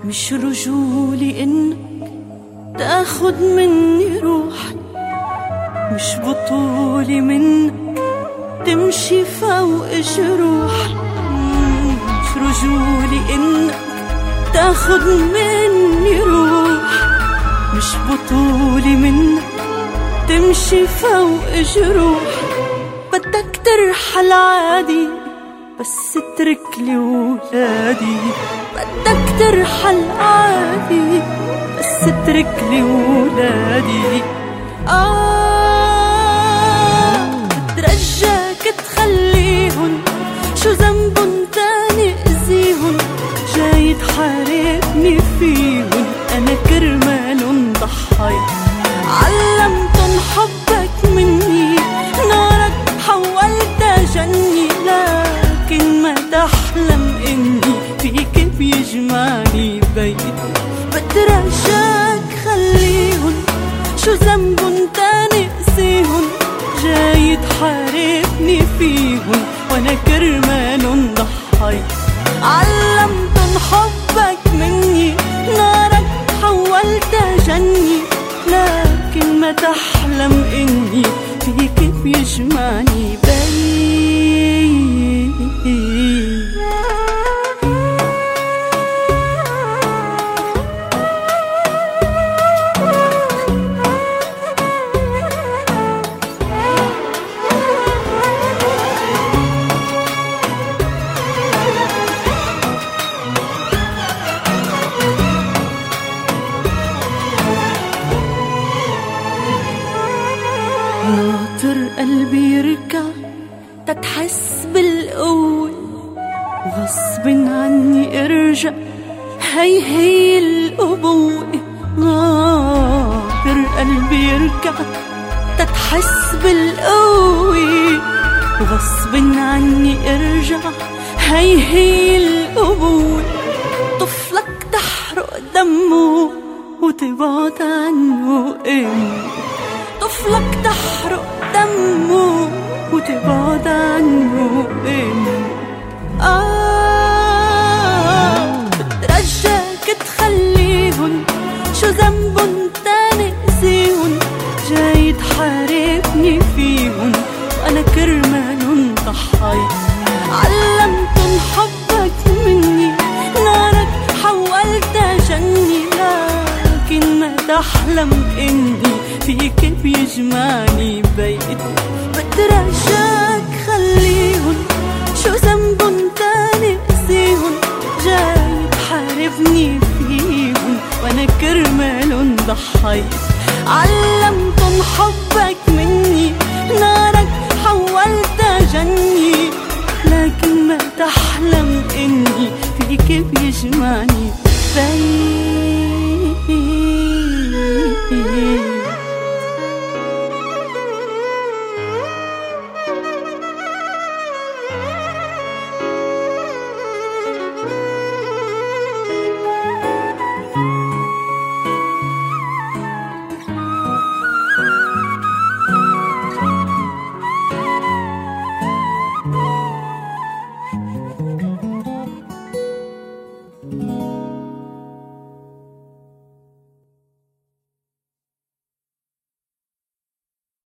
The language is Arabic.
مش رجولي انك تاخد مني روحي، مش بطولي منك تمشي فوق جروحي. مش رجولي انك تاخد مني روحي، مش بطولي منك تمشي فوق جروحي. بدك ترحل عادي بس اتركلي ولادي، بدك ترحل عادي بس اتركلي ولادي. بترجاك تخليهن، شو ذنبن تاني اذيهن، جاي تحاربني فيهن، انا كرمالن ضحيت. علمتن حبك مني، نارك حولتها جني، لكن ما تحلم اني فيك بيجمعني بيتي. بترجاك خليهن، شو ذنبن تاني اذيهن، جاي تحاربني فيهن، وانا كرمالن ضحيت. علمتن حبك مني، نارك حولتها جني، لكن ما تحلم اني فيك بيجمعني ناطر قلبي يركع تتحس بالقوة، وغصب عني ارجع، هي الأبوة. ناطر قلبي يركع تتحس بالقوة، وغصب عني ارجع، هي الأبوة. طفلك تحرق دمه وتبعد عنه امه، طفلك تحرق دمه وتبعد عنه امه. بترجاك تخليهن، شو ذنبن تاني اذيهن، جاي تحاربني فيهن، وانا كرمالن ضحيت. علمتن حبك مني، نارك حولتها جني، لكن ما تحلم اني فيك بيجمعني بيتي. بترجاك خليهن، شو ذنبن تاني اذيهن، جاي تحاربني فيهن، وانا كرمالن ضحيت. علمتن حبك مني، نارك حولتها جني، لكن ما تحلم اني فيك بيجمعني بيتي.